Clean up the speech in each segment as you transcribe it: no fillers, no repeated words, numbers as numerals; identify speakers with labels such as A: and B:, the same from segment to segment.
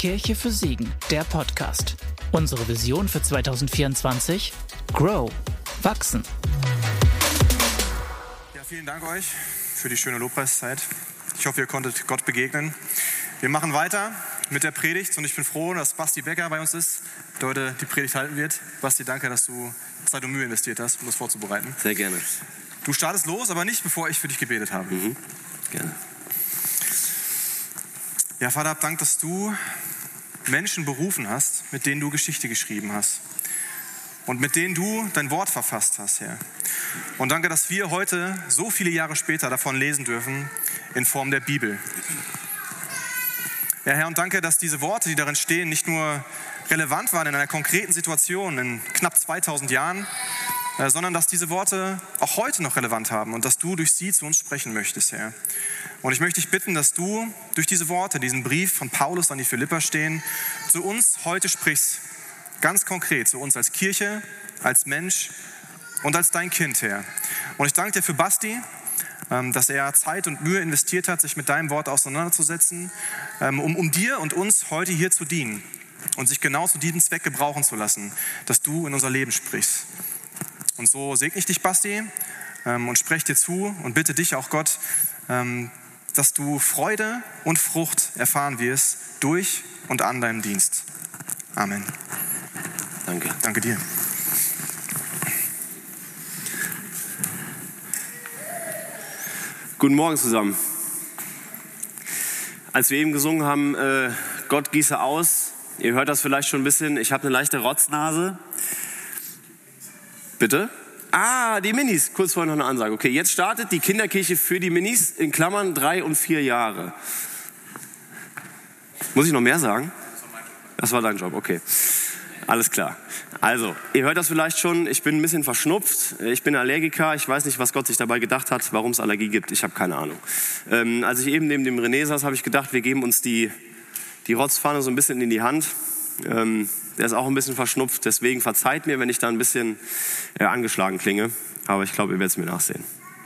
A: Kirche für Siegen, der Podcast. Unsere Vision für 2024? Grow. Wachsen.
B: Ja, vielen Dank euch für die schöne Lobpreiszeit. Ich hoffe, ihr konntet Gott begegnen. Wir machen weiter mit der Predigt und ich bin froh, dass Basti Becker bei uns ist, der heute die Predigt halten wird. Basti, danke, dass du Zeit und Mühe investiert hast, um das vorzubereiten.
C: Sehr gerne.
B: Du startest los, aber nicht, bevor ich für dich gebetet habe.
C: Gerne.
B: Ja, Vater, hab Dank, dass du Menschen berufen hast, mit denen du Geschichte geschrieben hast und mit denen du dein Wort verfasst hast, Herr. Und danke, dass wir heute, so viele Jahre später, davon lesen dürfen in Form der Bibel. Ja, Herr, und danke, dass diese Worte, die darin stehen, nicht nur relevant waren in einer konkreten Situation in knapp 2000 Jahren, sondern dass diese Worte auch heute noch relevant haben und dass du durch sie zu uns sprechen möchtest, Herr. Und ich möchte dich bitten, dass du durch diese Worte, diesen Brief von Paulus an die Philipper stehen, zu uns heute sprichst, ganz konkret, zu uns als Kirche, als Mensch und als dein Kind, Herr. Und ich danke dir für Basti, dass er Zeit und Mühe investiert hat, sich mit deinem Wort auseinanderzusetzen, um dir und uns heute hier zu dienen und sich genau zu diesem Zweck gebrauchen zu lassen, dass du in unser Leben sprichst. Und so segne ich dich, Basti, und spreche dir zu und bitte dich auch, Gott, dass du Freude und Frucht erfahren wirst durch und an deinem Dienst. Amen.
C: Danke.
B: Danke dir.
C: Guten Morgen zusammen. Als wir eben gesungen haben, Gott gieße aus, ihr hört das vielleicht schon ein bisschen, ich habe eine leichte Rotznase. Bitte? Die Minis, kurz vorher noch eine Ansage. Okay, jetzt startet die Kinderkirche für die Minis, in Klammern 3 und 4 Jahre. Muss ich noch mehr sagen? Das war dein Job, okay. Alles klar. Also, ihr hört das vielleicht schon, ich bin ein bisschen verschnupft, ich bin Allergiker, ich weiß nicht, was Gott sich dabei gedacht hat, warum es Allergie gibt, ich habe keine Ahnung. Als ich eben neben dem René saß, habe ich gedacht, wir geben uns die Rotzpfanne so ein bisschen in die Hand. Der ist auch ein bisschen verschnupft, deswegen verzeiht mir, wenn ich da ein bisschen angeschlagen klinge, aber ich glaube, ihr werdet es mir nachsehen.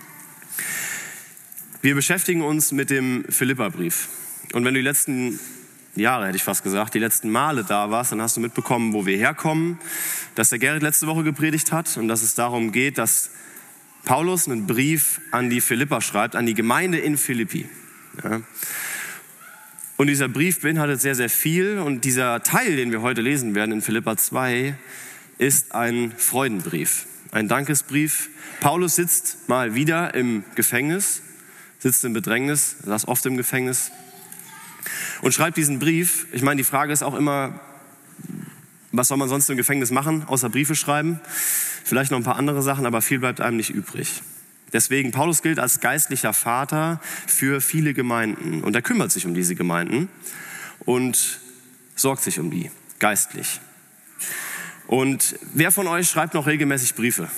C: Wir beschäftigen uns mit dem Philipperbrief und wenn du die letzten Jahre, hätte ich fast gesagt, die letzten Male da warst, dann hast du mitbekommen, wo wir herkommen, dass der Gerrit letzte Woche gepredigt hat und dass es darum geht, dass Paulus einen Brief an die Philipper schreibt, an die Gemeinde in Philippi. Ja. Und dieser Brief beinhaltet sehr, sehr viel und dieser Teil, den wir heute lesen werden in Philipper 2, ist ein Freudenbrief, ein Dankesbrief. Paulus sitzt mal wieder im Gefängnis, sitzt im Bedrängnis, saß oft im Gefängnis und schreibt diesen Brief. Ich meine, die Frage ist auch immer, was soll man sonst im Gefängnis machen, außer Briefe schreiben? Vielleicht noch ein paar andere Sachen, aber viel bleibt einem nicht übrig. Deswegen, Paulus gilt als geistlicher Vater für viele Gemeinden und er kümmert sich um diese Gemeinden und sorgt sich um die, geistlich. Und wer von euch schreibt noch regelmäßig Briefe?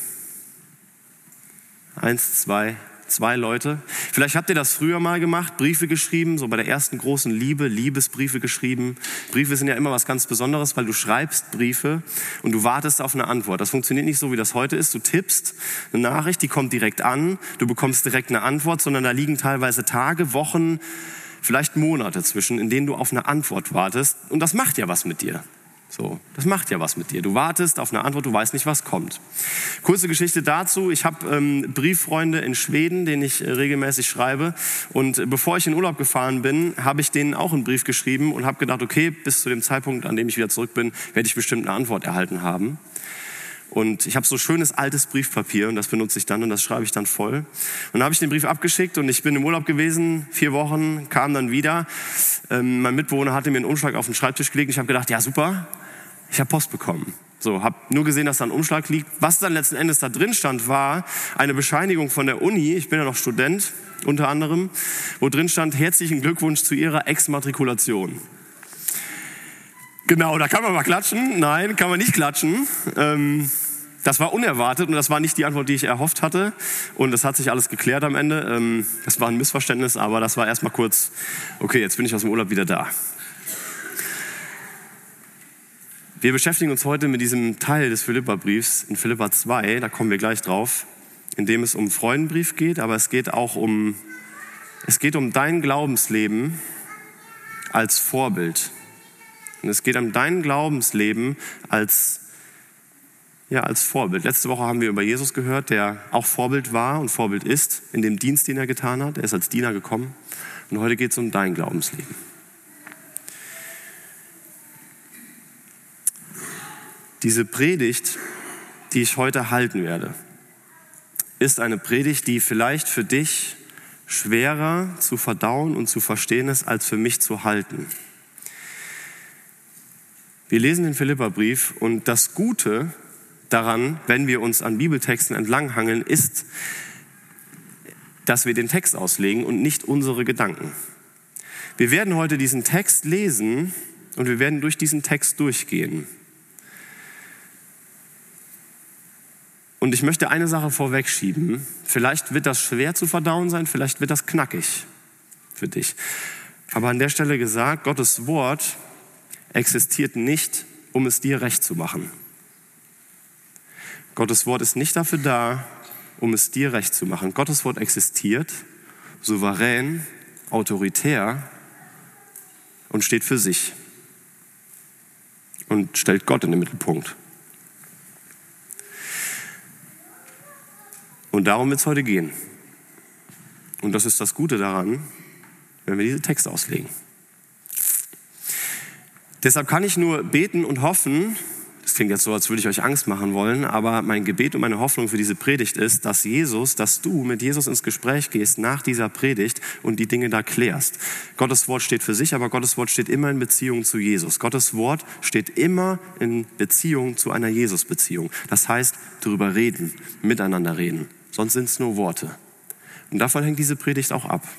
C: 1, 2 Leute. Vielleicht habt ihr das früher mal gemacht, Briefe geschrieben, so bei der ersten großen Liebe, Liebesbriefe geschrieben. Briefe sind ja immer was ganz Besonderes, weil du schreibst Briefe und du wartest auf eine Antwort. Das funktioniert nicht so, wie das heute ist. Du tippst eine Nachricht, die kommt direkt an, du bekommst direkt eine Antwort, sondern da liegen teilweise Tage, Wochen, vielleicht Monate zwischen, in denen du auf eine Antwort wartest. Und das macht ja was mit dir. So, das macht ja was mit dir. Du wartest auf eine Antwort, du weißt nicht, was kommt. Kurze Geschichte dazu. Ich habe Brieffreunde in Schweden, denen ich regelmäßig schreibe. Und bevor ich in Urlaub gefahren bin, habe ich denen auch einen Brief geschrieben und habe gedacht, okay, bis zu dem Zeitpunkt, an dem ich wieder zurück bin, werde ich bestimmt eine Antwort erhalten haben. Und ich habe so schönes altes Briefpapier und das benutze ich dann und das schreibe ich dann voll. Und dann habe ich den Brief abgeschickt und ich bin im Urlaub gewesen, 4 Wochen, kam dann wieder. Mein Mitbewohner hatte mir einen Umschlag auf den Schreibtisch gelegt und ich habe gedacht, ja super, ich habe Post bekommen. So, habe nur gesehen, dass da ein Umschlag liegt. Was dann letzten Endes da drin stand, war eine Bescheinigung von der Uni, ich bin ja noch Student unter anderem, wo drin stand, herzlichen Glückwunsch zu Ihrer Exmatrikulation. Genau, da kann man mal klatschen. Nein, kann man nicht klatschen. Das war unerwartet und das war nicht die Antwort, die ich erhofft hatte. Und das hat sich alles geklärt am Ende. Das war ein Missverständnis, aber das war erstmal kurz, okay, jetzt bin ich aus dem Urlaub wieder da. Wir beschäftigen uns heute mit diesem Teil des Philipperbriefs in Philipper 2, da kommen wir gleich drauf, in dem es um Freudenbrief geht, aber es geht auch um dein Glaubensleben als Vorbild Und es geht um dein Glaubensleben als Vorbild. Letzte Woche haben wir über Jesus gehört, der auch Vorbild war und Vorbild ist in dem Dienst, den er getan hat. Er ist als Diener gekommen. Und heute geht es um dein Glaubensleben. Diese Predigt, die ich heute halten werde, ist eine Predigt, die vielleicht für dich schwerer zu verdauen und zu verstehen ist, als für mich zu halten. Wir lesen den Philipperbrief und das Gute daran, wenn wir uns an Bibeltexten entlanghangeln, ist, dass wir den Text auslegen und nicht unsere Gedanken. Wir werden heute diesen Text lesen und wir werden durch diesen Text durchgehen. Und ich möchte eine Sache vorwegschieben. Vielleicht wird das schwer zu verdauen sein, vielleicht wird das knackig für dich. Aber an der Stelle gesagt, Gottes Wort existiert nicht, um es dir recht zu machen. Gottes Wort ist nicht dafür da, um es dir recht zu machen. Gottes Wort existiert, souverän, autoritär und steht für sich und stellt Gott in den Mittelpunkt. Und darum wird es heute gehen. Und das ist das Gute daran, wenn wir diese Texte auslegen. Deshalb kann ich nur beten und hoffen, das klingt jetzt so, als würde ich euch Angst machen wollen, aber mein Gebet und meine Hoffnung für diese Predigt ist, dass du mit Jesus ins Gespräch gehst nach dieser Predigt und die Dinge da klärst. Gottes Wort steht für sich, aber Gottes Wort steht immer in Beziehung zu Jesus. Gottes Wort steht immer in Beziehung zu einer Jesus-Beziehung. Das heißt, darüber reden, miteinander reden. Sonst sind es nur Worte. Und davon hängt diese Predigt auch ab.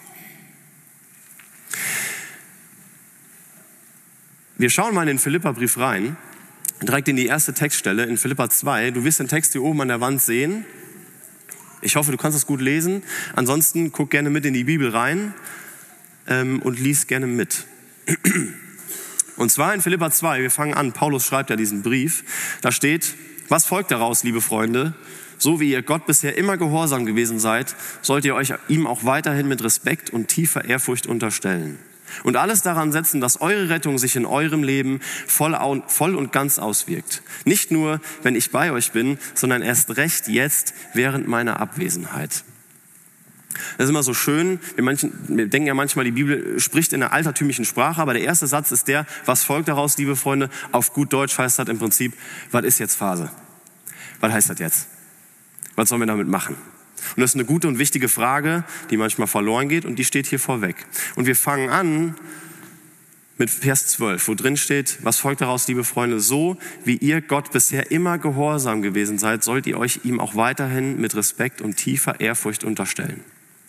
C: Wir schauen mal in den Philipperbrief rein, direkt in die erste Textstelle, in Philipper 2. Du wirst den Text hier oben an der Wand sehen. Ich hoffe, du kannst das gut lesen. Ansonsten guck gerne mit in die Bibel rein und lies gerne mit. Und zwar in Philipper 2, wir fangen an, Paulus schreibt ja diesen Brief. Da steht, was folgt daraus, liebe Freunde? So wie ihr Gott bisher immer gehorsam gewesen seid, sollt ihr euch ihm auch weiterhin mit Respekt und tiefer Ehrfurcht unterstellen. Und alles daran setzen, dass eure Rettung sich in eurem Leben voll und ganz auswirkt. Nicht nur, wenn ich bei euch bin, sondern erst recht jetzt während meiner Abwesenheit. Das ist immer so schön. Wir denken ja manchmal, die Bibel spricht in einer altertümlichen Sprache, aber der erste Satz ist der, was folgt daraus, liebe Freunde? Auf gut Deutsch heißt das im Prinzip, was ist jetzt Phase? Was heißt das jetzt? Was sollen wir damit machen? Und das ist eine gute und wichtige Frage, die manchmal verloren geht und die steht hier vorweg. Und wir fangen an mit Vers 12, wo drin steht, was folgt daraus, liebe Freunde? So wie ihr Gott bisher immer gehorsam gewesen seid, sollt ihr euch ihm auch weiterhin mit Respekt und tiefer Ehrfurcht unterstellen.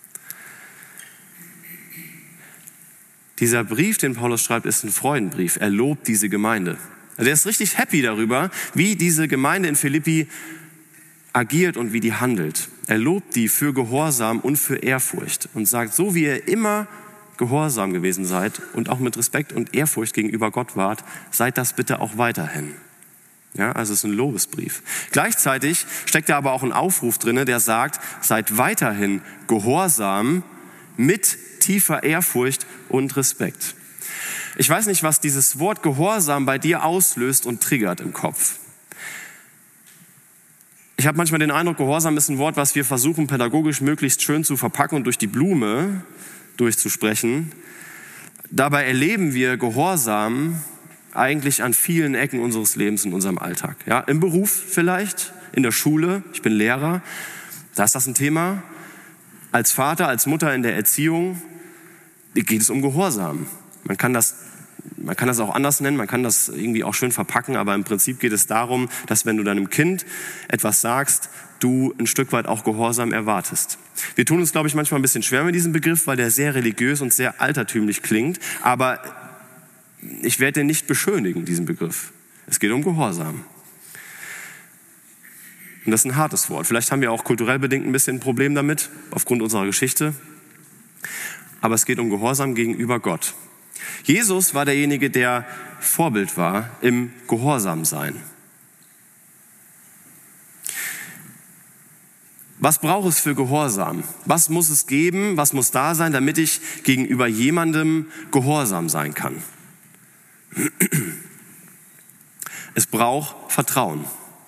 C: Dieser Brief, den Paulus schreibt, ist ein Freudenbrief. Er lobt diese Gemeinde. Also er ist richtig happy darüber, wie diese Gemeinde in Philippi agiert und wie die handelt. Er lobt die für Gehorsam und für Ehrfurcht und sagt, so wie ihr immer gehorsam gewesen seid und auch mit Respekt und Ehrfurcht gegenüber Gott wart, seid das bitte auch weiterhin. Ja, also es ist ein Lobesbrief. Gleichzeitig steckt da aber auch ein Aufruf drin, der sagt, seid weiterhin gehorsam mit tiefer Ehrfurcht und Respekt. Ich weiß nicht, was dieses Wort Gehorsam bei dir auslöst und triggert im Kopf. Ich habe manchmal den Eindruck, Gehorsam ist ein Wort, was wir versuchen, pädagogisch möglichst schön zu verpacken und durch die Blume durchzusprechen. Dabei erleben wir Gehorsam eigentlich an vielen Ecken unseres Lebens in unserem Alltag. Ja, im Beruf vielleicht, in der Schule, ich bin Lehrer, da ist das ein Thema. Als Vater, als Mutter in der Erziehung geht es um Gehorsam. Man kann das auch anders nennen, man kann das irgendwie auch schön verpacken, aber im Prinzip geht es darum, dass wenn du deinem Kind etwas sagst, du ein Stück weit auch Gehorsam erwartest. Wir tun uns, glaube ich, manchmal ein bisschen schwer mit diesem Begriff, weil der sehr religiös und sehr altertümlich klingt, aber ich werde den nicht beschönigen, diesen Begriff. Es geht um Gehorsam. Und das ist ein hartes Wort. Vielleicht haben wir auch kulturell bedingt ein bisschen ein Problem damit, aufgrund unserer Geschichte. Aber es geht um Gehorsam gegenüber Gott. Jesus war derjenige, der Vorbild war im Gehorsamsein. Was braucht es für Gehorsam? Was muss es geben? Was muss da sein, damit ich gegenüber jemandem gehorsam sein kann? Es braucht Vertrauen.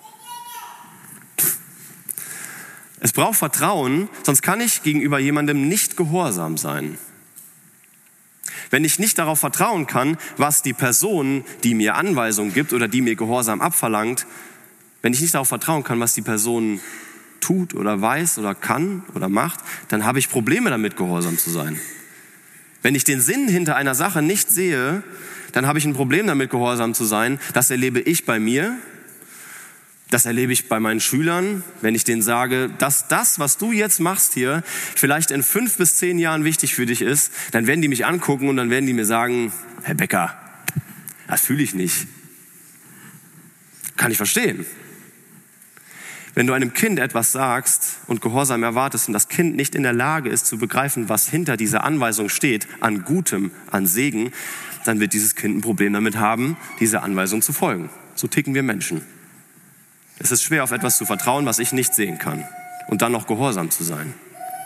C: Es braucht Vertrauen, sonst kann ich gegenüber jemandem nicht gehorsam sein. Wenn ich nicht darauf vertrauen kann, was die Person, die mir Anweisungen gibt oder die mir Gehorsam abverlangt, wenn ich nicht darauf vertrauen kann, was die Person tut oder weiß oder kann oder macht, dann habe ich Probleme damit, gehorsam zu sein. Wenn ich den Sinn hinter einer Sache nicht sehe, dann habe ich ein Problem damit, gehorsam zu sein. Das erlebe ich bei mir, das erlebe ich bei meinen Schülern, wenn ich denen sage, dass das, was du jetzt machst hier, vielleicht in 5 bis 10 Jahren wichtig für dich ist, dann werden die mich angucken und dann werden die mir sagen, Herr Becker, das fühle ich nicht. Kann ich verstehen. Wenn du einem Kind etwas sagst und Gehorsam erwartest und das Kind nicht in der Lage ist zu begreifen, was hinter dieser Anweisung steht, an Gutem, an Segen, dann wird dieses Kind ein Problem damit haben, dieser Anweisung zu folgen. So ticken wir Menschen. Es ist schwer, auf etwas zu vertrauen, was ich nicht sehen kann und dann noch gehorsam zu sein.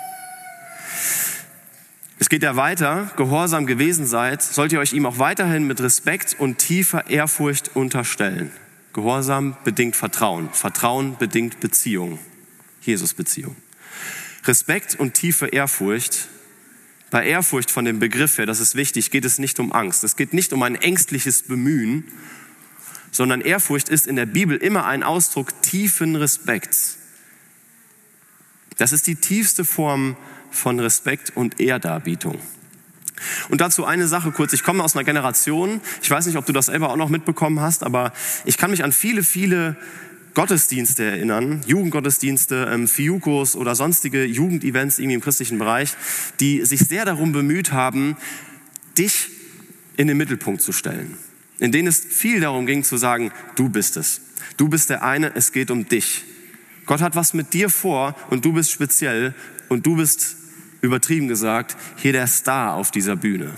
C: Es geht ja weiter, gehorsam gewesen seid, sollt ihr euch ihm auch weiterhin mit Respekt und tiefer Ehrfurcht unterstellen. Gehorsam bedingt Vertrauen, Vertrauen bedingt Beziehung, Jesus-Beziehung. Respekt und tiefe Ehrfurcht. Bei Ehrfurcht von dem Begriff her, das ist wichtig, geht es nicht um Angst. Es geht nicht um ein ängstliches Bemühen, sondern Ehrfurcht ist in der Bibel immer ein Ausdruck tiefen Respekts. Das ist die tiefste Form von Respekt und Ehrdarbietung. Und dazu eine Sache kurz. Ich komme aus einer Generation, ich weiß nicht, ob du das selber auch noch mitbekommen hast, aber ich kann mich an viele Gottesdienste erinnern, Jugendgottesdienste, Fiukos oder sonstige Jugendevents irgendwie im christlichen Bereich, die sich sehr darum bemüht haben, dich in den Mittelpunkt zu stellen. In denen es viel darum ging zu sagen, du bist es. Du bist der eine, es geht um dich. Gott hat was mit dir vor und du bist speziell und du bist, übertrieben gesagt, hier der Star auf dieser Bühne.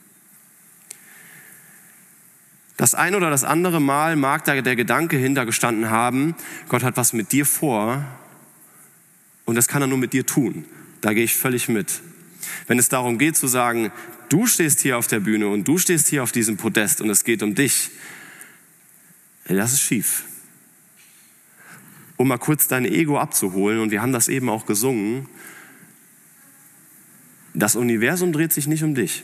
C: Das ein oder das andere Mal mag da der Gedanke hintergestanden haben, Gott hat was mit dir vor und das kann er nur mit dir tun. Da gehe ich völlig mit. Wenn es darum geht zu sagen, du stehst hier auf der Bühne und du stehst hier auf diesem Podest und es geht um dich, das ist schief. Um mal kurz dein Ego abzuholen, und wir haben das eben auch gesungen, das Universum dreht sich nicht um dich.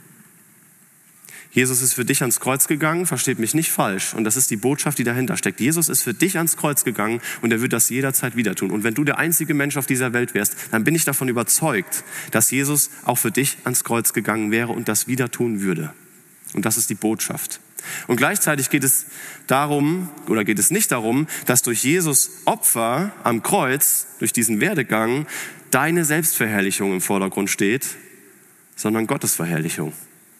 C: Jesus ist für dich ans Kreuz gegangen, versteht mich nicht falsch. Und das ist die Botschaft, die dahinter steckt. Jesus ist für dich ans Kreuz gegangen und er wird das jederzeit wieder tun. Und wenn du der einzige Mensch auf dieser Welt wärst, dann bin ich davon überzeugt, dass Jesus auch für dich ans Kreuz gegangen wäre und das wieder tun würde. Und das ist die Botschaft. Und gleichzeitig geht es nicht darum, dass durch Jesus Opfer am Kreuz, durch diesen Werdegang, deine Selbstverherrlichung im Vordergrund steht, sondern Gottes Verherrlichung.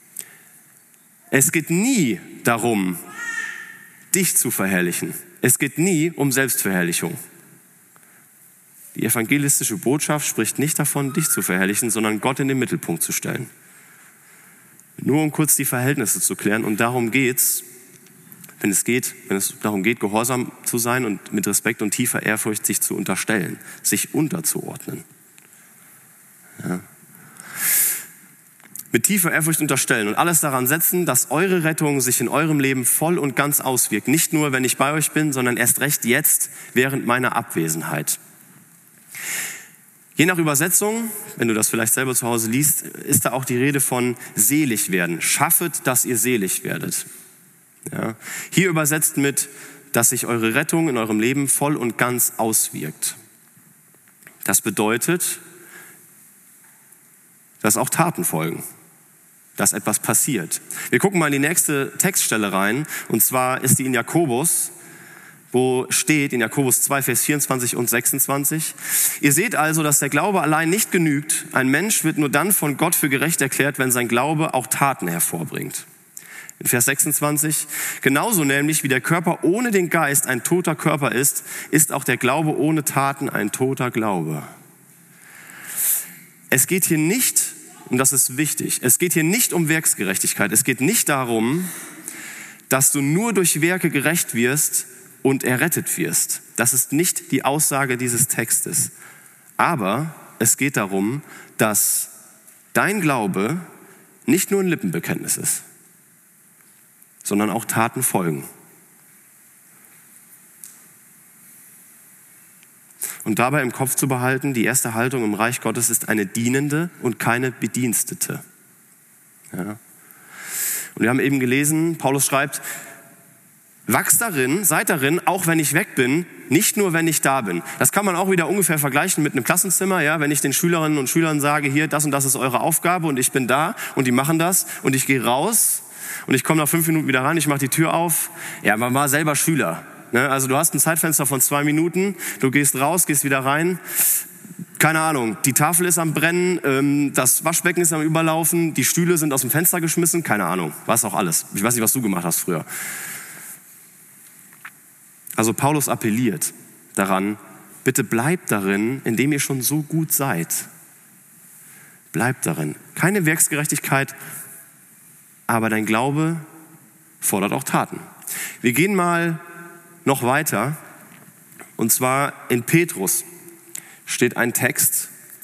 C: Es geht nie darum, dich zu verherrlichen. Es geht nie um Selbstverherrlichung. Die evangelistische Botschaft spricht nicht davon, dich zu verherrlichen, sondern Gott in den Mittelpunkt zu stellen. Nur um kurz die Verhältnisse zu klären, und darum geht's, wenn es darum geht, gehorsam zu sein und mit Respekt und tiefer Ehrfurcht sich zu unterstellen, sich unterzuordnen. Ja. Mit tiefer Ehrfurcht unterstellen und alles daran setzen, dass eure Rettung sich in eurem Leben voll und ganz auswirkt. Nicht nur, wenn ich bei euch bin, sondern erst recht jetzt, während meiner Abwesenheit. Je nach Übersetzung, wenn du das vielleicht selber zu Hause liest, ist da auch die Rede von selig werden. Schaffet, dass ihr selig werdet. Ja. Hier übersetzt mit, dass sich eure Rettung in eurem Leben voll und ganz auswirkt. Das bedeutet, dass auch Taten folgen, dass etwas passiert. Wir gucken mal in die nächste Textstelle rein, und zwar ist die in Jakobus, wo steht, in Jakobus 2, Vers 24 und 26, ihr seht also, dass der Glaube allein nicht genügt. Ein Mensch wird nur dann von Gott für gerecht erklärt, wenn sein Glaube auch Taten hervorbringt. In Vers 26, genauso nämlich wie der Körper ohne den Geist ein toter Körper ist, ist auch der Glaube ohne Taten ein toter Glaube. Es geht hier nicht, und das ist wichtig, es geht hier nicht um Werksgerechtigkeit. Es geht nicht darum, dass du nur durch Werke gerecht wirst und errettet wirst. Das ist nicht die Aussage dieses Textes. Aber es geht darum, dass dein Glaube nicht nur ein Lippenbekenntnis ist. sondern auch Taten folgen. Und dabei im Kopf zu behalten, die erste Haltung im Reich Gottes ist eine dienende und keine Bedienstete. Ja. Und wir haben eben gelesen, Paulus schreibt, wachst darin, seid darin, auch wenn ich weg bin, nicht nur, wenn ich da bin. Das kann man auch wieder ungefähr vergleichen mit einem Klassenzimmer. Ja? Wenn ich den Schülerinnen und Schülern sage, hier, das und das ist eure Aufgabe und ich bin da und die machen das und ich gehe raus und ich komme nach 5 Minuten wieder rein, ich mache die Tür auf. Ja, man war selber Schüler. Ne? Also du hast ein Zeitfenster von 2 Minuten, du gehst raus, gehst wieder rein. Keine Ahnung, die Tafel ist am Brennen, das Waschbecken ist am Überlaufen, die Stühle sind aus dem Fenster geschmissen, keine Ahnung, was auch alles. Ich weiß nicht, was du gemacht hast früher. Also Paulus appelliert daran, bitte bleibt darin, indem ihr schon so gut seid. Bleibt darin. Keine Werksgerechtigkeit, aber dein Glaube fordert auch Taten. Wir gehen mal noch weiter, und zwar in Petrus steht ein Text.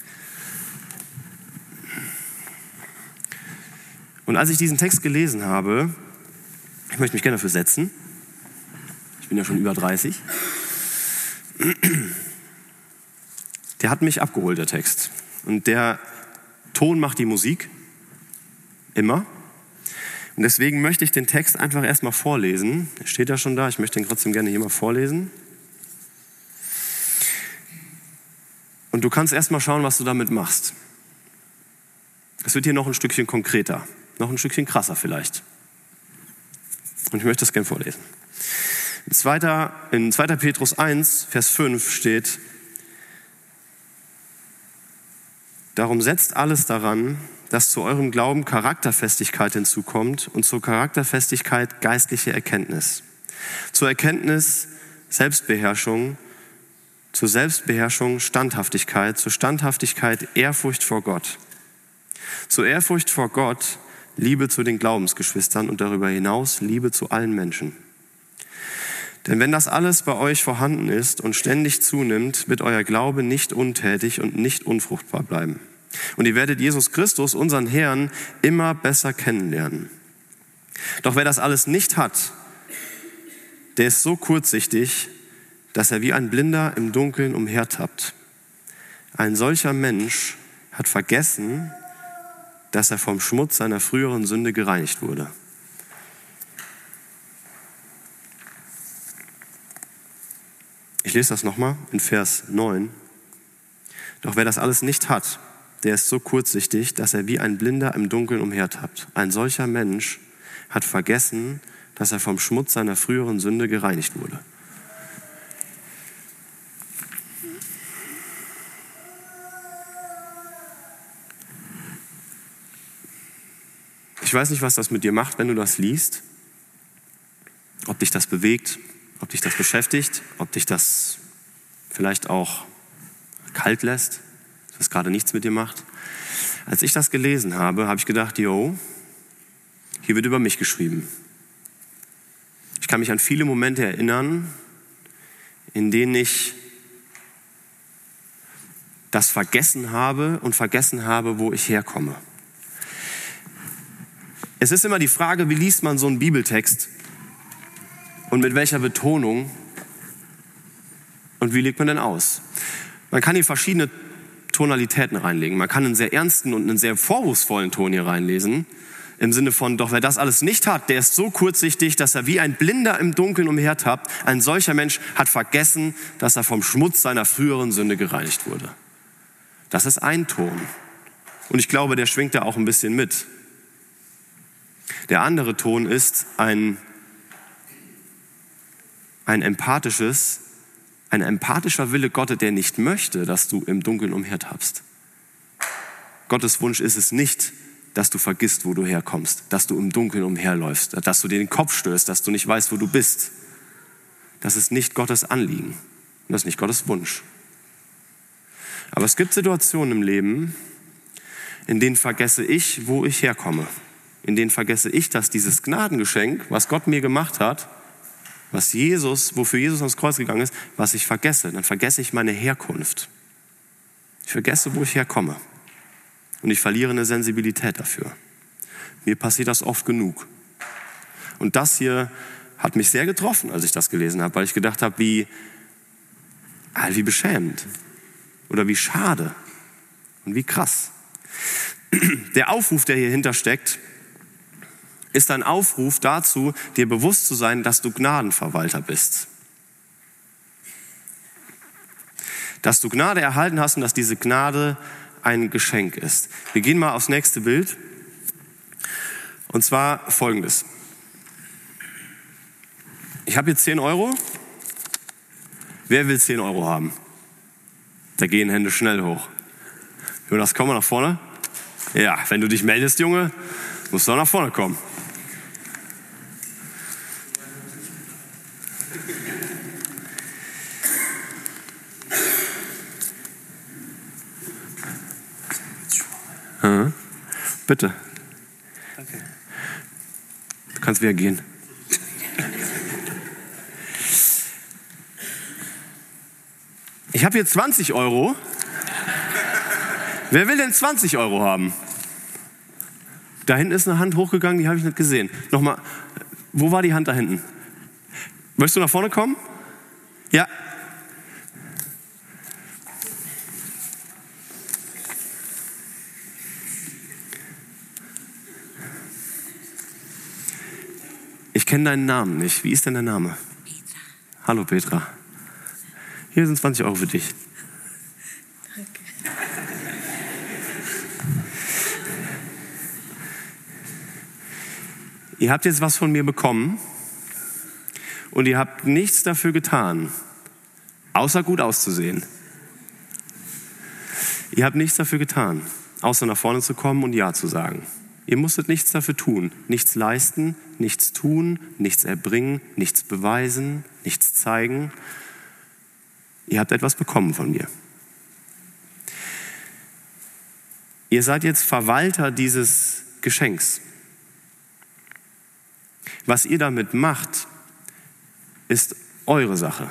C: Und als ich diesen Text gelesen habe, ich möchte mich gerne dafür setzen, ich bin ja schon über 30, der hat mich abgeholt, der Text. Und der Ton macht die Musik, immer. Und deswegen möchte ich den Text einfach erstmal vorlesen. Er steht ja schon da, ich möchte ihn trotzdem gerne hier mal vorlesen. Und du kannst erstmal schauen, was du damit machst. Es wird hier noch ein Stückchen konkreter, noch ein Stückchen krasser vielleicht. Und ich möchte das gerne vorlesen. In 2. Petrus 1, Vers 5 steht, darum setzt alles daran, dass zu eurem Glauben Charakterfestigkeit hinzukommt und zur Charakterfestigkeit geistliche Erkenntnis. Zur Erkenntnis Selbstbeherrschung, zur Selbstbeherrschung Standhaftigkeit, zur Standhaftigkeit Ehrfurcht vor Gott. Zur Ehrfurcht vor Gott Liebe zu den Glaubensgeschwistern und darüber hinaus Liebe zu allen Menschen. Denn wenn das alles bei euch vorhanden ist und ständig zunimmt, wird euer Glaube nicht untätig und nicht unfruchtbar bleiben. Und ihr werdet Jesus Christus, unseren Herrn, immer besser kennenlernen. Doch wer das alles nicht hat, der ist so kurzsichtig, dass er wie ein Blinder im Dunkeln umhertappt. Ein solcher Mensch hat vergessen, dass er vom Schmutz seiner früheren Sünde gereinigt wurde. Ich lese das nochmal in Vers 9. Doch wer das alles nicht hat, der ist so kurzsichtig, dass er wie ein Blinder im Dunkeln umhertappt. Ein solcher Mensch hat vergessen, dass er vom Schmutz seiner früheren Sünde gereinigt wurde. Ich weiß nicht, was das mit dir macht, wenn du das liest. Ob dich das bewegt, ob dich das beschäftigt, ob dich das vielleicht auch kalt lässt, was gerade nichts mit dir macht. Als ich das gelesen habe, habe ich gedacht, hier wird über mich geschrieben. Ich kann mich an viele Momente erinnern, in denen ich das vergessen habe und vergessen habe, wo ich herkomme. Es ist immer die Frage, wie liest man so einen Bibeltext und mit welcher Betonung und wie legt man denn aus? Man kann hier verschiedene Tonalitäten reinlegen. Man kann einen sehr ernsten und einen sehr vorwurfsvollen Ton hier reinlesen, im Sinne von, doch wer das alles nicht hat, der ist so kurzsichtig, dass er wie ein Blinder im Dunkeln umhertappt. Ein solcher Mensch hat vergessen, dass er vom Schmutz seiner früheren Sünde gereinigt wurde. Das ist ein Ton. Und ich glaube, der schwingt da auch ein bisschen mit. Der andere Ton ist ein empathischer Wille Gottes, der nicht möchte, dass du im Dunkeln umhertappst. Gottes Wunsch ist es nicht, dass du vergisst, wo du herkommst, dass du im Dunkeln umherläufst, dass du dir den Kopf stößt, dass du nicht weißt, wo du bist. Das ist nicht Gottes Anliegen und das ist nicht Gottes Wunsch. Aber es gibt Situationen im Leben, in denen vergesse ich, wo ich herkomme. In denen vergesse ich, dass dieses Gnadengeschenk, was Gott mir gemacht hat, wofür Jesus ans Kreuz gegangen ist, was ich vergesse. Dann vergesse ich meine Herkunft. Ich vergesse, wo ich herkomme. Und ich verliere eine Sensibilität dafür. Mir passiert das oft genug. Und das hier hat mich sehr getroffen, als ich das gelesen habe, weil ich gedacht habe, wie beschämend oder wie schade und wie krass. Der Aufruf, der hier hinter steckt, ist ein Aufruf dazu, dir bewusst zu sein, dass du Gnadenverwalter bist. Dass du Gnade erhalten hast und dass diese Gnade ein Geschenk ist. Wir gehen mal aufs nächste Bild. Und zwar Folgendes. Ich habe hier 10 Euro. Wer will 10 Euro haben? Da gehen Hände schnell hoch. Jonas, komm mal nach vorne. Ja, wenn du dich meldest, Junge, musst du auch nach vorne kommen. Bitte.
B: Danke.
C: Du kannst wieder gehen. Ich habe hier 20 Euro. Wer will denn 20 Euro haben? Da hinten ist eine Hand hochgegangen, die habe ich nicht gesehen. Nochmal, wo war die Hand da hinten? Möchtest du nach vorne kommen? Ja. Ich kenne deinen Namen nicht. Wie ist denn dein Name?
D: Petra.
C: Hallo Petra. Hier sind 20 Euro für dich.
D: Danke.
C: Ihr habt jetzt was von mir bekommen und ihr habt nichts dafür getan, außer gut auszusehen. Ihr habt nichts dafür getan, außer nach vorne zu kommen und Ja zu sagen. Ihr musstet nichts dafür tun, nichts leisten, nichts tun, nichts erbringen, nichts beweisen, nichts zeigen. Ihr habt etwas bekommen von mir. Ihr seid jetzt Verwalter dieses Geschenks. Was ihr damit macht, ist eure Sache.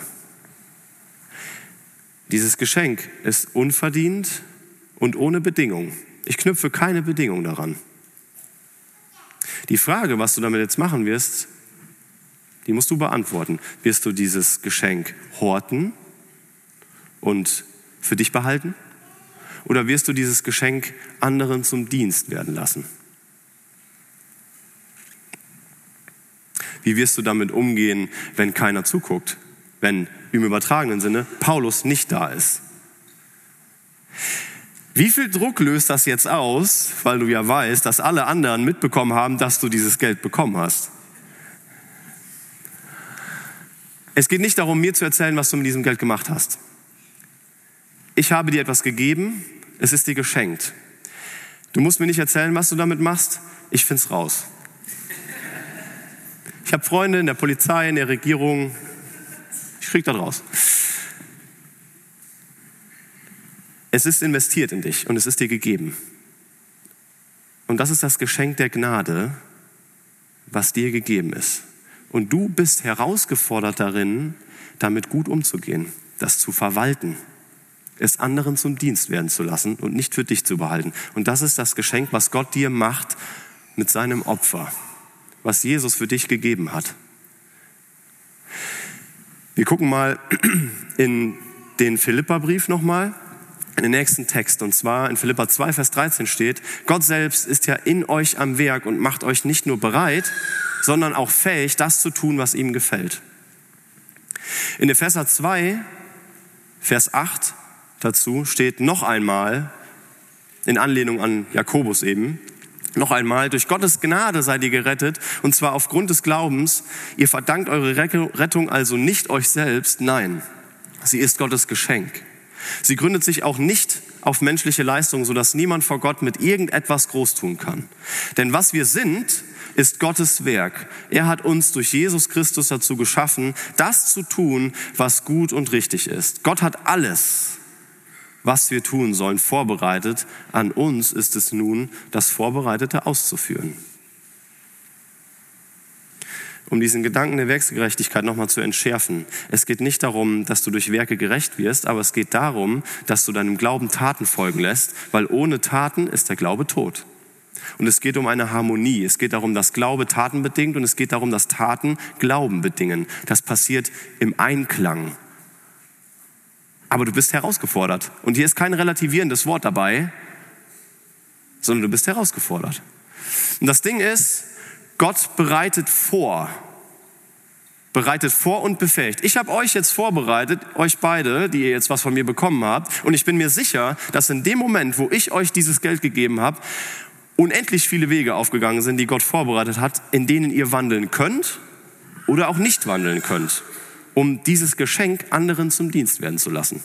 C: Dieses Geschenk ist unverdient und ohne Bedingung. Ich knüpfe keine Bedingung daran. Die Frage, was du damit jetzt machen wirst, die musst du beantworten. Wirst du dieses Geschenk horten und für dich behalten? Oder wirst du dieses Geschenk anderen zum Dienst werden lassen? Wie wirst du damit umgehen, wenn keiner zuguckt? Wenn im übertragenen Sinne Paulus nicht da ist? Wie viel Druck löst das jetzt aus, weil du ja weißt, dass alle anderen mitbekommen haben, dass du dieses Geld bekommen hast? Es geht nicht darum, mir zu erzählen, was du mit diesem Geld gemacht hast. Ich habe dir etwas gegeben, es ist dir geschenkt. Du musst mir nicht erzählen, was du damit machst, ich find's raus. Ich habe Freunde in der Polizei, in der Regierung, ich krieg das raus. Es ist investiert in dich und es ist dir gegeben. Und das ist das Geschenk der Gnade, was dir gegeben ist. Und du bist herausgefordert darin, damit gut umzugehen, das zu verwalten, es anderen zum Dienst werden zu lassen und nicht für dich zu behalten. Und das ist das Geschenk, was Gott dir macht mit seinem Opfer, was Jesus für dich gegeben hat. Wir gucken mal in den Philipperbrief nochmal, in den nächsten Text. Und zwar in Philipper 2, Vers 13 steht, Gott selbst ist ja in euch am Werk und macht euch nicht nur bereit, sondern auch fähig, das zu tun, was ihm gefällt. In Epheser 2, Vers 8 dazu steht noch einmal, in Anlehnung an Jakobus eben, noch einmal, durch Gottes Gnade seid ihr gerettet, und zwar aufgrund des Glaubens. Ihr verdankt eure Rettung also nicht euch selbst, nein, sie ist Gottes Geschenk. Sie gründet sich auch nicht auf menschliche Leistung, sodass niemand vor Gott mit irgendetwas groß tun kann. Denn was wir sind, ist Gottes Werk. Er hat uns durch Jesus Christus dazu geschaffen, das zu tun, was gut und richtig ist. Gott hat alles, was wir tun sollen, vorbereitet. An uns ist es nun, das Vorbereitete auszuführen. Um diesen Gedanken der Werksgerechtigkeit nochmal zu entschärfen. Es geht nicht darum, dass du durch Werke gerecht wirst, aber es geht darum, dass du deinem Glauben Taten folgen lässt, weil ohne Taten ist der Glaube tot. Und es geht um eine Harmonie. Es geht darum, dass Glaube Taten bedingt und es geht darum, dass Taten Glauben bedingen. Das passiert im Einklang. Aber du bist herausgefordert. Und hier ist kein relativierendes Wort dabei, sondern du bist herausgefordert. Und das Ding ist, Gott bereitet vor und befähigt. Ich habe euch jetzt vorbereitet, euch beide, die ihr jetzt was von mir bekommen habt. Und ich bin mir sicher, dass in dem Moment, wo ich euch dieses Geld gegeben habe, unendlich viele Wege aufgegangen sind, die Gott vorbereitet hat, in denen ihr wandeln könnt oder auch nicht wandeln könnt, um dieses Geschenk anderen zum Dienst werden zu lassen.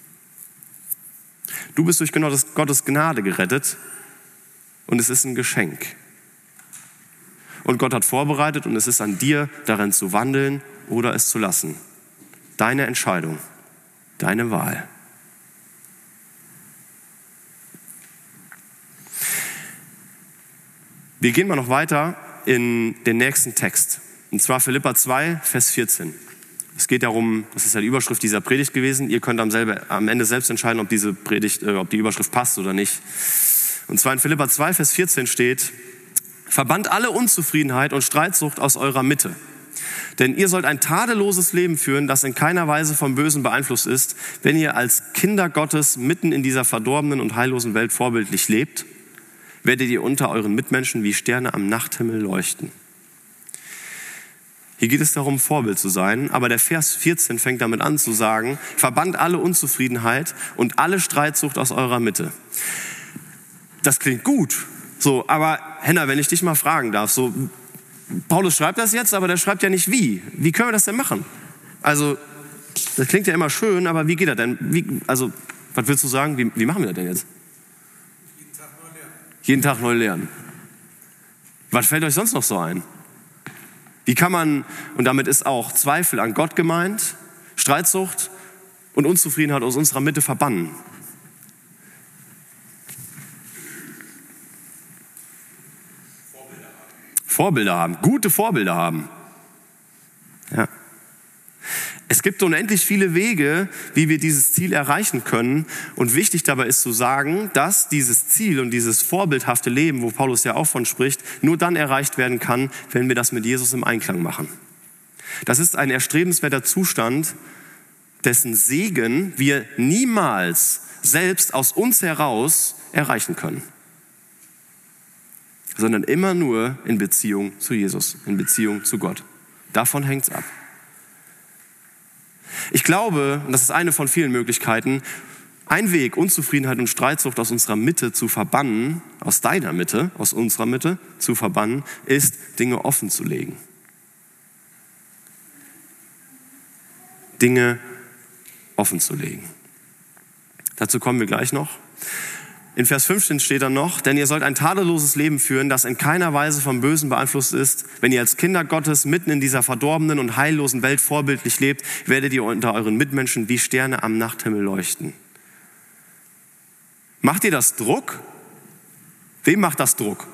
C: Du bist durch Gottes Gnade gerettet und es ist ein Geschenk. Und Gott hat vorbereitet und es ist an dir, darin zu wandeln oder es zu lassen. Deine Entscheidung, deine Wahl. Wir gehen mal noch weiter in den nächsten Text. Und zwar Philipper 2, Vers 14. Es geht darum, das ist ja die Überschrift dieser Predigt gewesen. Ihr könnt am Ende selbst entscheiden, ob ob die Überschrift passt oder nicht. Und zwar in Philipper 2, Vers 14 steht: Verbannt alle Unzufriedenheit und Streitsucht aus eurer Mitte. Denn ihr sollt ein tadelloses Leben führen, das in keiner Weise vom Bösen beeinflusst ist, wenn ihr als Kinder Gottes mitten in dieser verdorbenen und heillosen Welt vorbildlich lebt, werdet ihr unter euren Mitmenschen wie Sterne am Nachthimmel leuchten. Hier geht es darum, Vorbild zu sein, aber der Vers 14 fängt damit an zu sagen: Verbannt alle Unzufriedenheit und alle Streitsucht aus eurer Mitte. Das klingt gut. So, aber Henna, wenn ich dich mal fragen darf, so, Paulus schreibt das jetzt, aber der schreibt ja nicht wie. Wie können wir das denn machen? Also, das klingt ja immer schön, aber wie geht das denn? Was willst du sagen? Wie machen wir das denn jetzt? Jeden Tag neu lernen. Was fällt euch sonst noch so ein? Wie kann man, und damit ist auch Zweifel an Gott gemeint, Streitsucht und Unzufriedenheit aus unserer Mitte verbannen? Vorbilder haben, gute Vorbilder haben. Ja. Es gibt unendlich viele Wege, wie wir dieses Ziel erreichen können. Und wichtig dabei ist zu sagen, dass dieses Ziel und dieses vorbildhafte Leben, wo Paulus ja auch von spricht, nur dann erreicht werden kann, wenn wir das mit Jesus im Einklang machen. Das ist ein erstrebenswerter Zustand, dessen Segen wir niemals selbst aus uns heraus erreichen können, sondern immer nur in Beziehung zu Jesus, in Beziehung zu Gott. Davon hängt's ab. Ich glaube, und das ist eine von vielen Möglichkeiten, ein Weg, Unzufriedenheit und Streitsucht aus unserer Mitte zu verbannen, aus deiner Mitte, aus unserer Mitte zu verbannen, ist, Dinge offen zu legen. Dinge offen zu legen. Dazu kommen wir gleich noch. In Vers 15 steht dann noch: Denn ihr sollt ein tadelloses Leben führen, das in keiner Weise vom Bösen beeinflusst ist. Wenn ihr als Kinder Gottes mitten in dieser verdorbenen und heillosen Welt vorbildlich lebt, werdet ihr unter euren Mitmenschen wie Sterne am Nachthimmel leuchten. Macht ihr das Druck? Wem macht das Druck?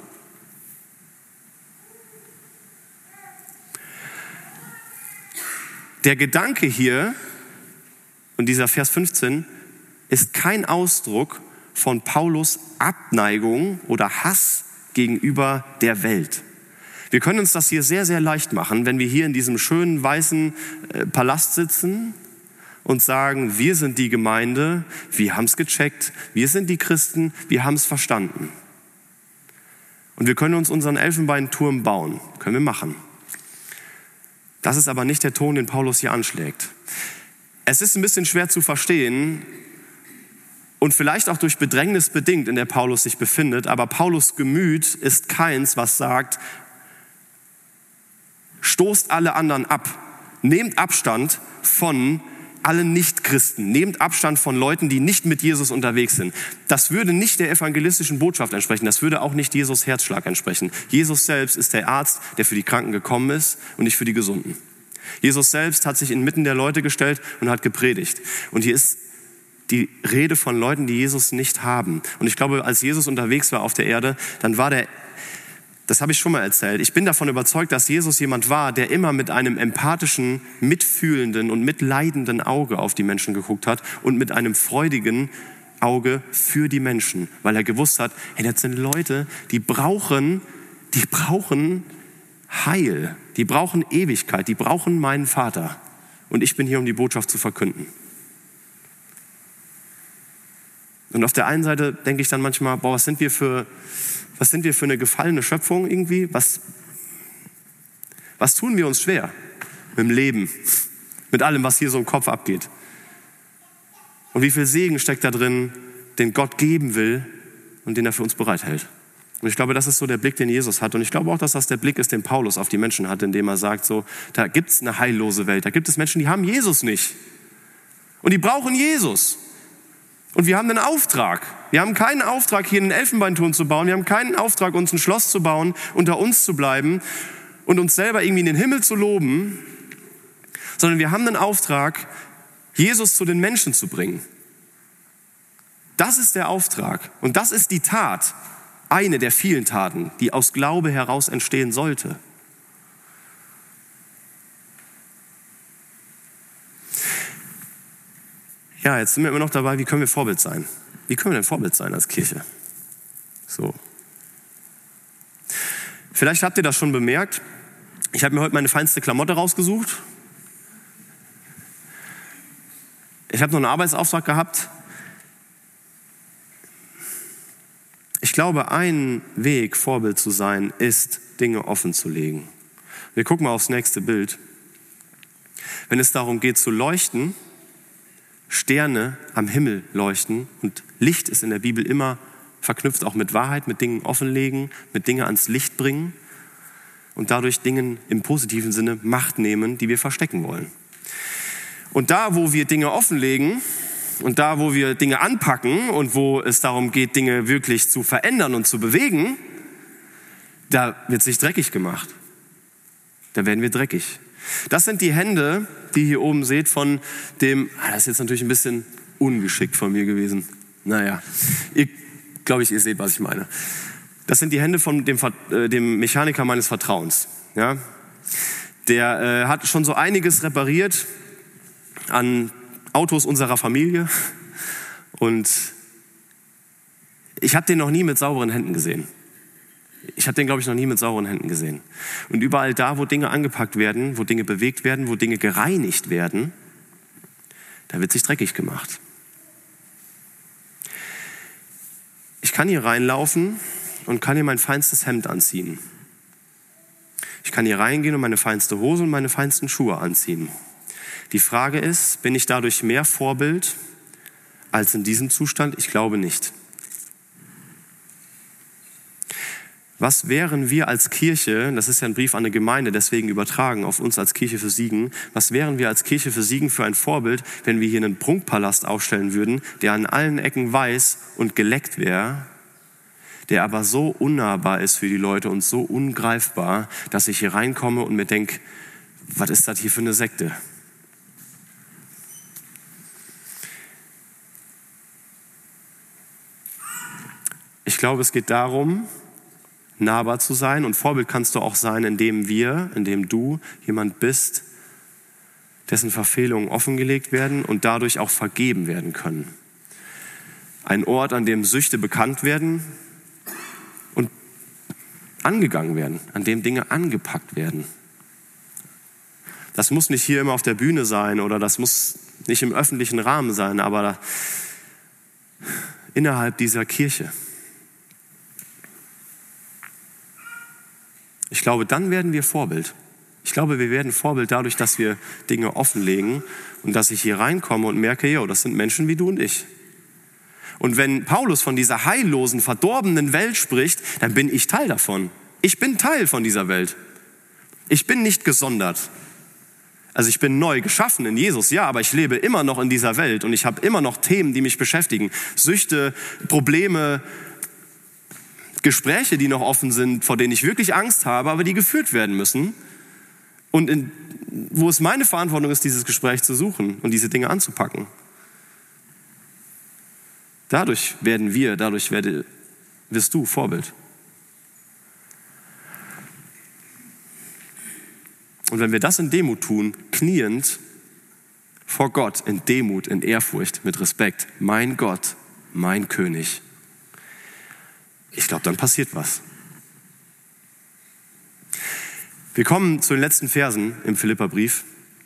C: Der Gedanke hier und dieser Vers 15 ist kein Ausdruck von Paulus Abneigung oder Hass gegenüber der Welt. Wir können uns das hier sehr, sehr leicht machen, wenn wir hier in diesem schönen weißen Palast sitzen und sagen: Wir sind die Gemeinde, wir haben es gecheckt, wir sind die Christen, wir haben es verstanden. Und wir können uns unseren Elfenbeinturm bauen, können wir machen. Das ist aber nicht der Ton, den Paulus hier anschlägt. Es ist ein bisschen schwer zu verstehen, und vielleicht auch durch Bedrängnis bedingt, in der Paulus sich befindet. Aber Paulus' Gemüt ist keins, was sagt: Stoßt alle anderen ab. Nehmt Abstand von allen Nichtchristen. Nehmt Abstand von Leuten, die nicht mit Jesus unterwegs sind. Das würde nicht der evangelistischen Botschaft entsprechen. Das würde auch nicht Jesus' Herzschlag entsprechen. Jesus selbst ist der Arzt, der für die Kranken gekommen ist und nicht für die Gesunden. Jesus selbst hat sich inmitten der Leute gestellt und hat gepredigt. Und hier ist die Rede von Leuten, die Jesus nicht haben. Und ich glaube, als Jesus unterwegs war auf der Erde, dann war das habe ich schon mal erzählt, ich bin davon überzeugt, dass Jesus jemand war, der immer mit einem empathischen, mitfühlenden und mitleidenden Auge auf die Menschen geguckt hat und mit einem freudigen, Auge für die Menschen, weil er gewusst hat, hey, das sind Leute, die brauchen Heil, die brauchen Ewigkeit, die brauchen meinen Vater. Und ich bin hier, um die Botschaft zu verkünden. Und auf der einen Seite denke ich dann manchmal, was sind wir für eine gefallene Schöpfung irgendwie? Was tun wir uns schwer mit dem Leben, mit allem, was hier so im Kopf abgeht? Und wie viel Segen steckt da drin, den Gott geben will und den er für uns bereithält? Und ich glaube, das ist so der Blick, den Jesus hat. Und ich glaube auch, dass das der Blick ist, den Paulus auf die Menschen hat, indem er sagt, so, da gibt es eine heillose Welt, da gibt es Menschen, die haben Jesus nicht. Und die brauchen Jesus. Und wir haben einen Auftrag. Wir haben keinen Auftrag, hier einen Elfenbeinturm zu bauen. Wir haben keinen Auftrag, uns ein Schloss zu bauen, unter uns zu bleiben und uns selber irgendwie in den Himmel zu loben, sondern wir haben einen Auftrag, Jesus zu den Menschen zu bringen. Das ist der Auftrag und das ist die Tat, eine der vielen Taten, die aus Glaube heraus entstehen sollte. Ja, jetzt sind wir immer noch dabei, wie können wir Vorbild sein? Wie können wir denn Vorbild sein als Kirche? So. Vielleicht habt ihr das schon bemerkt. Ich habe mir heute meine feinste Klamotte rausgesucht. Ich habe noch einen Arbeitsauftrag gehabt. Ich glaube, ein Weg, Vorbild zu sein, ist, Dinge offen zu legen. Wir gucken mal aufs nächste Bild. Wenn es darum geht zu leuchten, Sterne am Himmel leuchten und Licht ist in der Bibel immer verknüpft auch mit Wahrheit, mit Dingen offenlegen, mit Dingen ans Licht bringen und dadurch Dingen im positiven Sinne Macht nehmen, die wir verstecken wollen. Und da, wo wir Dinge offenlegen und da, wo wir Dinge anpacken und wo es darum geht, Dinge wirklich zu verändern und zu bewegen, da wird sich dreckig gemacht. Da werden wir dreckig. Das sind die Hände, die ihr hier oben seht von dem, das ist jetzt natürlich ein bisschen ungeschickt von mir gewesen. Naja, ihr seht, was ich meine. Das sind die Hände von dem Mechaniker meines Vertrauens. Ja? Der hat schon so einiges repariert an Autos unserer Familie und ich habe den noch nie mit sauberen Händen gesehen. Und überall da, wo Dinge angepackt werden, wo Dinge bewegt werden, wo Dinge gereinigt werden, da wird sich dreckig gemacht. Ich kann hier reinlaufen und kann hier mein feinstes Hemd anziehen. Ich kann hier reingehen und meine feinste Hose und meine feinsten Schuhe anziehen. Die Frage ist, bin ich dadurch mehr Vorbild als in diesem Zustand? Ich glaube nicht. Was wären wir als Kirche, das ist ja ein Brief an eine Gemeinde, deswegen übertragen auf uns als Kirche für Siegen, was wären wir als Kirche für Siegen für ein Vorbild, wenn wir hier einen Prunkpalast aufstellen würden, der an allen Ecken weiß und geleckt wäre, der aber so unnahbar ist für die Leute und so ungreifbar, dass ich hier reinkomme und mir denke, was ist das hier für eine Sekte? Ich glaube, es geht darum, nahbar zu sein und Vorbild kannst du auch sein, indem du jemand bist, dessen Verfehlungen offengelegt werden und dadurch auch vergeben werden können. Ein Ort, an dem Süchte bekannt werden und angegangen werden, an dem Dinge angepackt werden. Das muss nicht hier immer auf der Bühne sein oder das muss nicht im öffentlichen Rahmen sein, aber innerhalb dieser Kirche. Ich glaube, dann werden wir Vorbild. Ich glaube, wir werden Vorbild dadurch, dass wir Dinge offenlegen und dass ich hier reinkomme und merke, das sind Menschen wie du und ich. Und wenn Paulus von dieser heillosen, verdorbenen Welt spricht, dann bin ich Teil davon. Ich bin Teil von dieser Welt. Ich bin nicht gesondert. Also ich bin neu geschaffen in Jesus, ja, aber ich lebe immer noch in dieser Welt und ich habe immer noch Themen, die mich beschäftigen. Süchte, Probleme, Gespräche, die noch offen sind, vor denen ich wirklich Angst habe, aber die geführt werden müssen. Und wo es meine Verantwortung ist, dieses Gespräch zu suchen und diese Dinge anzupacken. Dadurch wirst du Vorbild. Und wenn wir das in Demut tun, kniend vor Gott, in Demut, in Ehrfurcht, mit Respekt, mein Gott, mein König. Ich glaube, dann passiert was. Wir kommen zu den letzten Versen im Philipperbrief.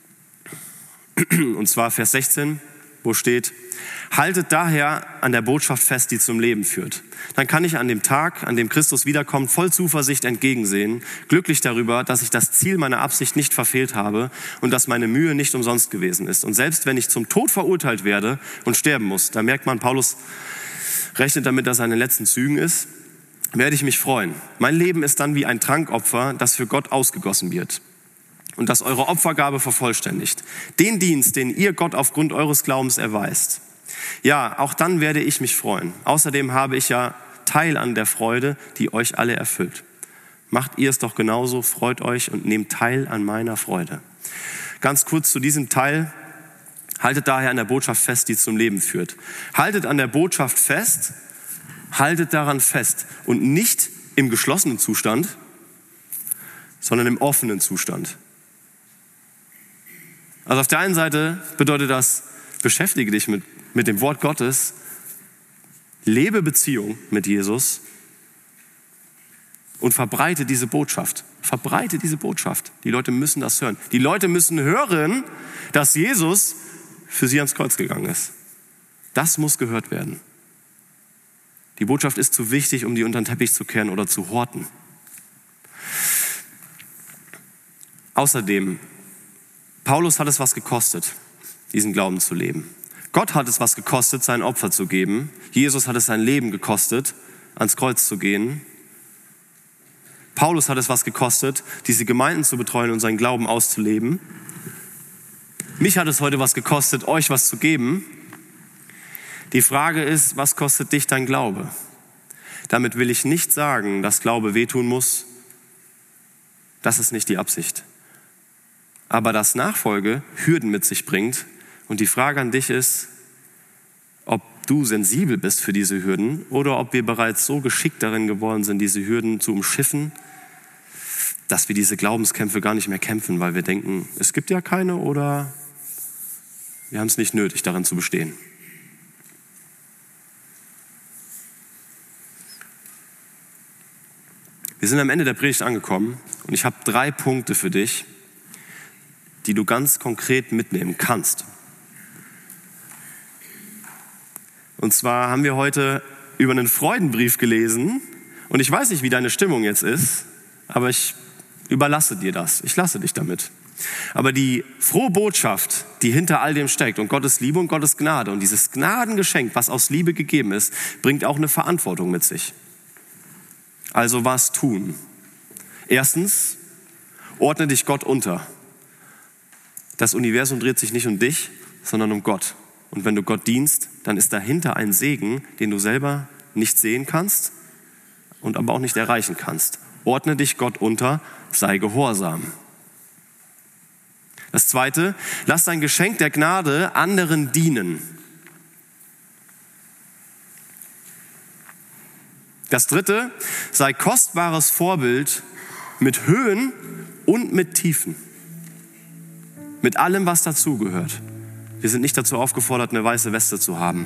C: Und zwar Vers 16, wo steht: Haltet daher an der Botschaft fest, die zum Leben führt. Dann kann ich an dem Tag, an dem Christus wiederkommt, voll Zuversicht entgegensehen, glücklich darüber, dass ich das Ziel meiner Absicht nicht verfehlt habe und dass meine Mühe nicht umsonst gewesen ist. Und selbst wenn ich zum Tod verurteilt werde und sterben muss, da merkt man, Paulus rechnet damit, dass er in den letzten Zügen ist, werde ich mich freuen. Mein Leben ist dann wie ein Trankopfer, das für Gott ausgegossen wird. Und das eure Opfergabe vervollständigt. Den Dienst, den ihr Gott aufgrund eures Glaubens erweist. Ja, auch dann werde ich mich freuen. Außerdem habe ich ja Teil an der Freude, die euch alle erfüllt. Macht ihr es doch genauso, freut euch und nehmt teil an meiner Freude. Ganz kurz zu diesem Teil. Haltet daher an der Botschaft fest, die zum Leben führt. Haltet an der Botschaft fest, haltet daran fest. Und nicht im geschlossenen Zustand, sondern im offenen Zustand. Also auf der einen Seite bedeutet das, beschäftige dich mit dem Wort Gottes, lebe Beziehung mit Jesus und verbreite diese Botschaft. Verbreite diese Botschaft. Die Leute müssen das hören. Die Leute müssen hören, dass Jesus für sie ans Kreuz gegangen ist. Das muss gehört werden. Die Botschaft ist zu wichtig, um die unter den Teppich zu kehren oder zu horten. Außerdem, Paulus hat es was gekostet, diesen Glauben zu leben. Gott hat es was gekostet, sein Opfer zu geben. Jesus hat es sein Leben gekostet, ans Kreuz zu gehen. Paulus hat es was gekostet, diese Gemeinden zu betreuen und seinen Glauben auszuleben. Mich hat es heute was gekostet, euch was zu geben. Die Frage ist, was kostet dich dein Glaube? Damit will ich nicht sagen, dass Glaube wehtun muss. Das ist nicht die Absicht. Aber dass Nachfolge Hürden mit sich bringt. Und die Frage an dich ist, ob du sensibel bist für diese Hürden oder ob wir bereits so geschickt darin geworden sind, diese Hürden zu umschiffen, dass wir diese Glaubenskämpfe gar nicht mehr kämpfen, weil wir denken, es gibt ja keine oder wir haben es nicht nötig, darin zu bestehen. Wir sind am Ende der Predigt angekommen und ich habe 3 Punkte für dich, die du ganz konkret mitnehmen kannst. Und zwar haben wir heute über einen Freudenbrief gelesen und ich weiß nicht, wie deine Stimmung jetzt ist, aber ich überlasse dir das. Ich lasse dich damit. Aber die frohe Botschaft, die hinter all dem steckt und Gottes Liebe und Gottes Gnade und dieses Gnadengeschenk, was aus Liebe gegeben ist, bringt auch eine Verantwortung mit sich. Also was tun? Erstens, ordne dich Gott unter. Das Universum dreht sich nicht um dich, sondern um Gott. Und wenn du Gott dienst, dann ist dahinter ein Segen, den du selber nicht sehen kannst und aber auch nicht erreichen kannst. Ordne dich Gott unter, sei gehorsam. Das Zweite, lass dein Geschenk der Gnade anderen dienen. Das Dritte, sei kostbares Vorbild mit Höhen und mit Tiefen. Mit allem, was dazugehört. Wir sind nicht dazu aufgefordert, eine weiße Weste zu haben.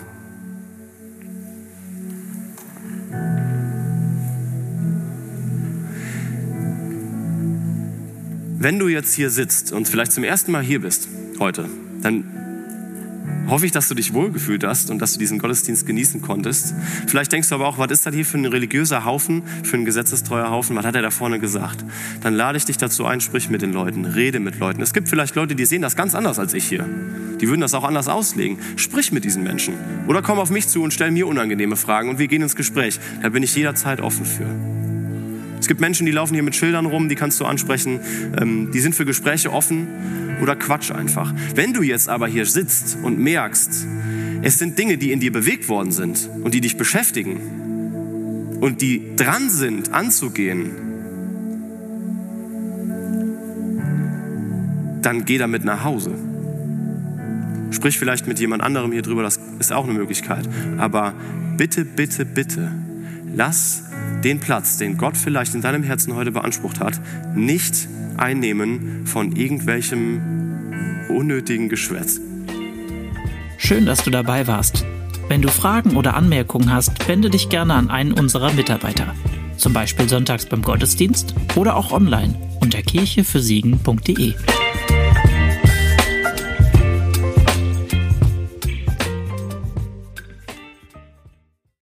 C: Wenn du jetzt hier sitzt und vielleicht zum ersten Mal hier bist heute, dann hoffe ich, dass du dich wohlgefühlt hast und dass du diesen Gottesdienst genießen konntest. Vielleicht denkst du aber auch, was ist das hier für ein religiöser Haufen, für ein gesetzestreuer Haufen? Was hat er da vorne gesagt? Dann lade ich dich dazu ein, sprich mit den Leuten, rede mit Leuten. Es gibt vielleicht Leute, die sehen das ganz anders als ich hier. Die würden das auch anders auslegen. Sprich mit diesen Menschen. Oder komm auf mich zu und stell mir unangenehme Fragen und wir gehen ins Gespräch. Da bin ich jederzeit offen für. Es gibt Menschen, die laufen hier mit Schildern rum, die kannst du ansprechen. Die sind für Gespräche offen oder Quatsch einfach. Wenn du jetzt aber hier sitzt und merkst, es sind Dinge, die in dir bewegt worden sind und die dich beschäftigen und die dran sind, anzugehen, dann geh damit nach Hause. Sprich vielleicht mit jemand anderem hier drüber, das ist auch eine Möglichkeit. Aber bitte, bitte, bitte, lass den Platz, den Gott vielleicht in deinem Herzen heute beansprucht hat, nicht einnehmen von irgendwelchem unnötigen Geschwätz.
A: Schön, dass du dabei warst. Wenn du Fragen oder Anmerkungen hast, wende dich gerne an einen unserer Mitarbeiter. Zum Beispiel sonntags beim Gottesdienst oder auch online unter kirchefürsiegen.de.